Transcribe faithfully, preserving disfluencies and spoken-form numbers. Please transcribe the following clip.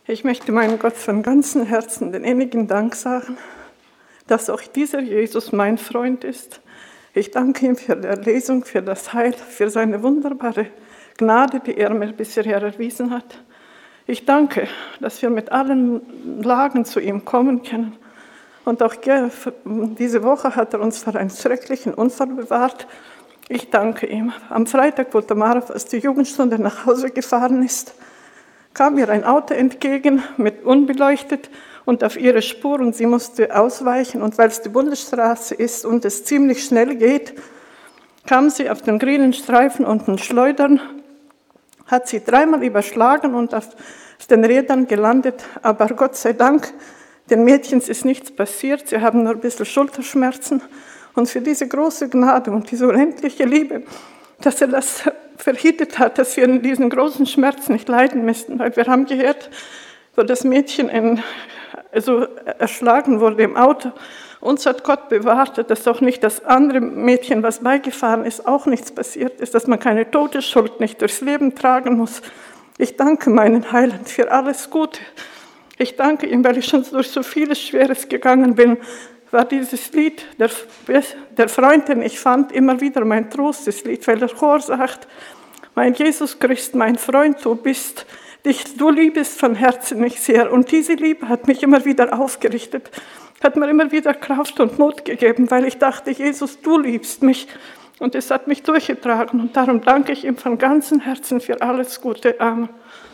Ich möchte meinem Gott von ganzem Herzen den innigen Dank sagen, dass auch dieser Jesus mein Freund ist. Ich danke ihm für die Erlesung, für das Heil, für seine wunderbare Gnade, die er mir bisher erwiesen hat. Ich danke, dass wir mit allen Lagen zu ihm kommen können. Und auch diese Woche hat er uns vor einem schrecklichen Unfall bewahrt. Ich danke ihm. Am Freitag, wo Tamara aus der Jugendstunde nach Hause gefahren ist, kam ihr ein Auto entgegen, mit unbeleuchtet und auf ihre Spur, und sie musste ausweichen. Und weil es die Bundesstraße ist und es ziemlich schnell geht, kam sie auf den grünen Streifen unten schleudern, hat sie dreimal überschlagen und auf den Rädern gelandet. Aber Gott sei Dank, den Mädchens ist nichts passiert, sie haben nur ein bisschen Schulterschmerzen. Und für diese große Gnade und diese unendliche Liebe, dass er das verhindert hat, dass wir in diesen großen Schmerz nicht leiden müssten. Weil wir haben gehört, wo das Mädchen in, also erschlagen wurde im Auto, uns hat Gott bewahrt, dass auch nicht das andere Mädchen, was beigefahren ist, auch nichts passiert ist, dass man keine Todesschuld nicht durchs Leben tragen muss. Ich danke meinen Heiland für alles Gute. Ich danke ihm, weil ich schon durch so vieles Schweres gegangen bin, war dieses Lied, der, der Freund, den ich fand, immer wieder mein Trosteslied, weil der Chor sagt, mein Jesus Christ, mein Freund, du bist, dich, du liebst von Herzen mich sehr. Und diese Liebe hat mich immer wieder aufgerichtet, hat mir immer wieder Kraft und Mut gegeben, weil ich dachte, Jesus, du liebst mich. Und es hat mich durchgetragen. Und darum danke ich ihm von ganzem Herzen für alles Gute. Amen.